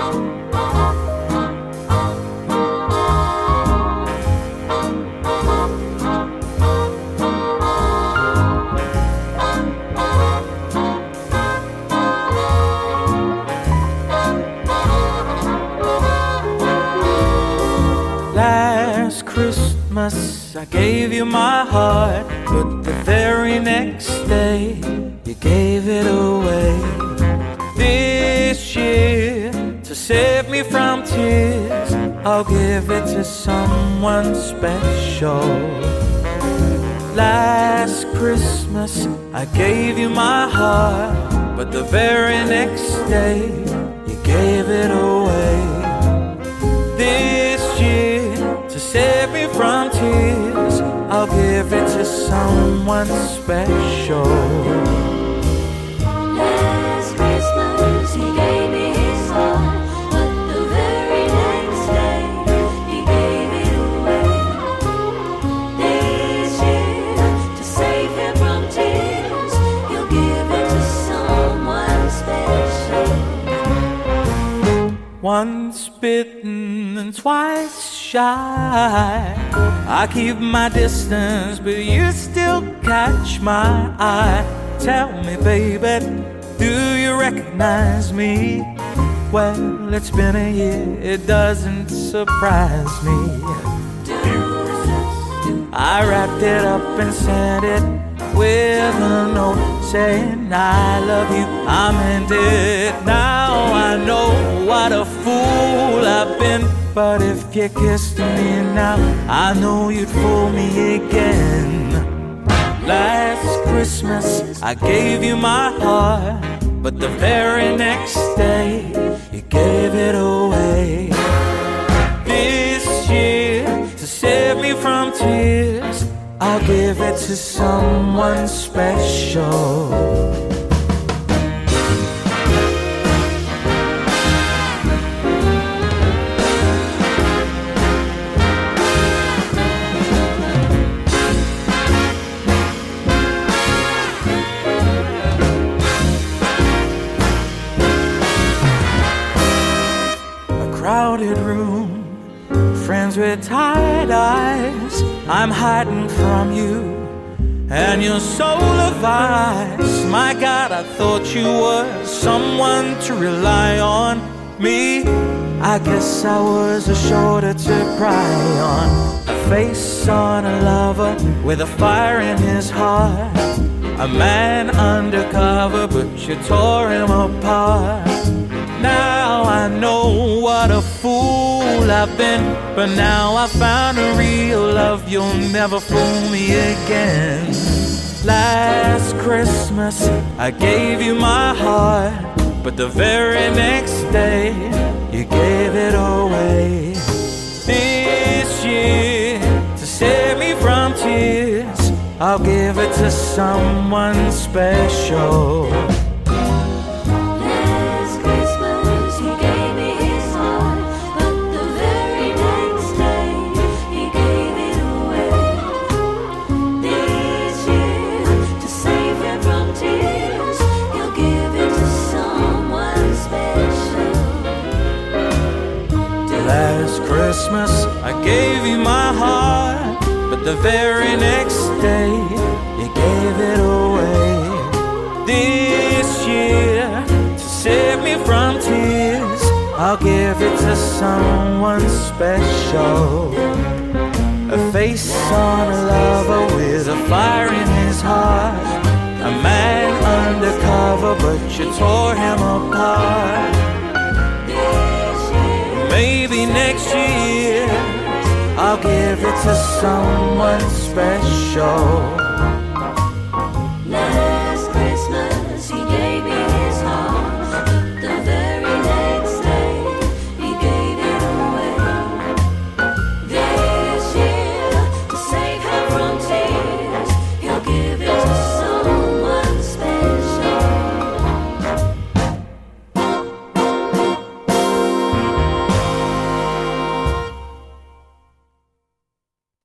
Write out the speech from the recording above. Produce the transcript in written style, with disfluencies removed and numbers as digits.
Last Christmas I gave you my heart, but the very next day you gave it away. This year, to save me from tears, I'll give it to someone special. Last Christmas I gave you my heart, but the very next day you gave it away. This year, to save me from tears, I'll give it to someone special. Last Christmas he gave me his heart, but the very next day he gave it away. This year, to save him from tears, he'll give it to someone special. Once bitten and twice shy, I keep my distance, but you still catch my eye. Tell me, baby, do you recognize me? Well, it's been a year, it doesn't surprise me. I wrapped it up and sent it with a note saying I love you, I meant it. Now I know what a fool I've been, but if you kissed me now, I know you'd fool me again. Last Christmas I gave you my heart, but the very next day you gave it away. This year, to save me from tears, I'll give it to someone special. Crowded room, friends with tired eyes. I'm hiding from you and your soul of ice. My God, I thought you were someone to rely on. Me, I guess I was a shoulder to cry on, a face on a lover with a fire in his heart, a man undercover, but you tore him apart. Now I know what a fool I've been, but now I found a real love. You'll never fool me again. Last Christmas I gave you my heart, but the very next day you gave it away. This year, to save me from tears, I'll give it to someone special. Last Christmas I gave you my heart, but the very next day you gave it away. This year, to save me from tears, I'll give it to someone special. A face on a lover with a fire in his heart, a man undercover, but you tore him apart. Maybe next year I'll give it to someone special.